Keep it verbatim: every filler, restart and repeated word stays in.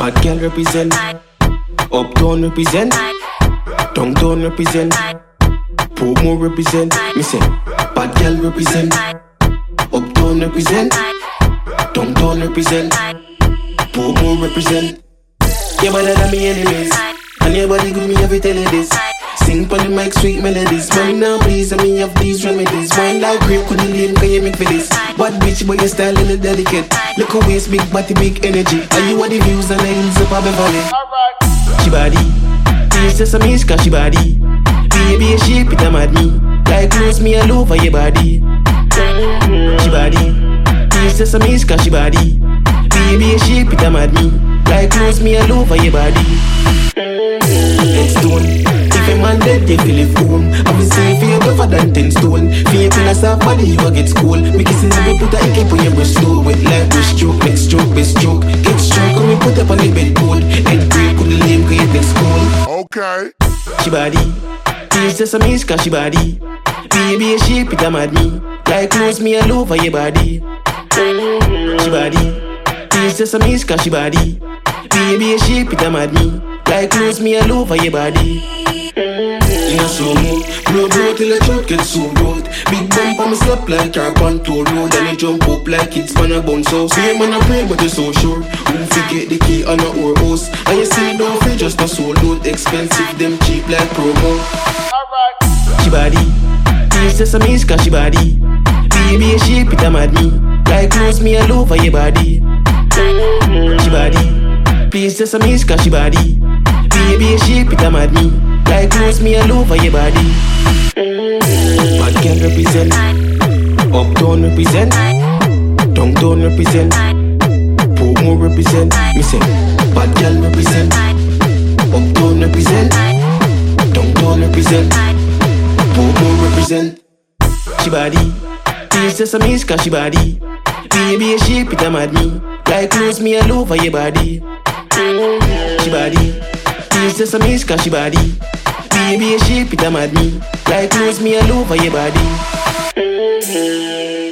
Bad girl represent, uptown represent, downtown represent, Portmore represent. Me say, bad girl represent, uptown represent, downtown represent, Portmore represent. You better than me enemies, and your body good me every tell you this. Sing pon the mic sweet melodies. Man now please and me have these remedies. Wine like grape couldn't leave can you make for this. Bad bitch but your style little delicate. Look a waist big body big energy. Are you what the views and the hills up above valley? She body, taste just a miss cause she body. Baby a shape it a mad me. Like close me all over your body. She body, taste just a miss cause she body. Baby a shape it a mad me. Like close me all over your body. It's done. If a man dead, they feel it home. I'm saying for you tougher than ten stone. For you feel a soft body, you a get school. Me kissing every put a ink on your breast slow. Wet like breast stroke, next stroke, best stroke. Get stroke, when we put up on the bed cold. Head break, couldn't lame, cause you take school. Okay. She body, taste just a miss cause she body. Baby a shape it a mad me. Like close me all over your body. She body, taste just a miss cause she body. Baby a shape it a mad me. Like close me all over your body. In a slow mo, blow blow till the throat gets so broad. Big bump on me slap like car on toll road. And it jump up like it's man a bounce house. Same man a pray but you so sure. Who forget the key on a our house. And you see don't feel just a soul load. Expensive them cheap like promo. Alright. She body, taste just a miss cause she body. Baby a shape it a mad me. Like close me all over your body. She body, please just a miss cause she body. Baby a shape it a mad me. Like close me all over your body. Bad girl represent, uptown represent, downtown represent, Portmore represent. Me say, bad girl represent, uptown represent, downtown represent, Portmore represent. She body, taste just a miss cause she body. Baby a shape it a mad me. Like close me all over your body. She body, taste just a miss cause she body. Baby a shape it a mad me. Like close me all over your body.